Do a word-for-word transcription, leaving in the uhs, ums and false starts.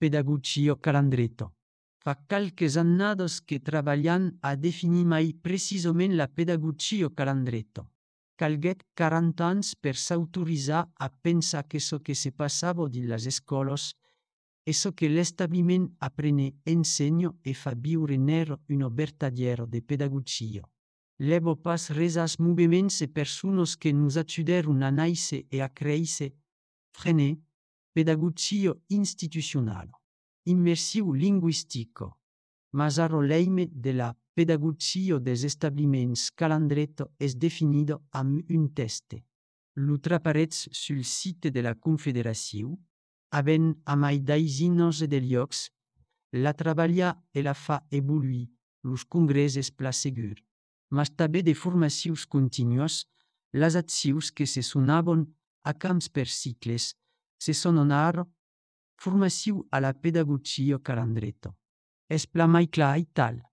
pedagogia calandretto. Fa qualques annados que treballant a definir mai precisament la pedagogia calandretto. Calguet quaranta anys per s'autoritzar a pensar que so que se passava dins les escoles e so que l'establiment aprene, ensegna e fa viure nero una vertadiera de pedagogia. Levo pas res als moviments e persones que nos ajuderon a naisse e a créixer, frener, pedagogia institucional, immersiu linguistico, Masaro l'eime de la pedagogia des establiments calandretto es definido amb un teste. Lo traparetz sul site de la Confederació, avent a mai daisinos de llocs, la treballa e la fa evoluir, los congresses pla segur. Mas també de formacions continues, les accions que se sonaven a camps per cicles, se sonen ara formació a la pedagogia calandretto. Es pla mai clar i tal.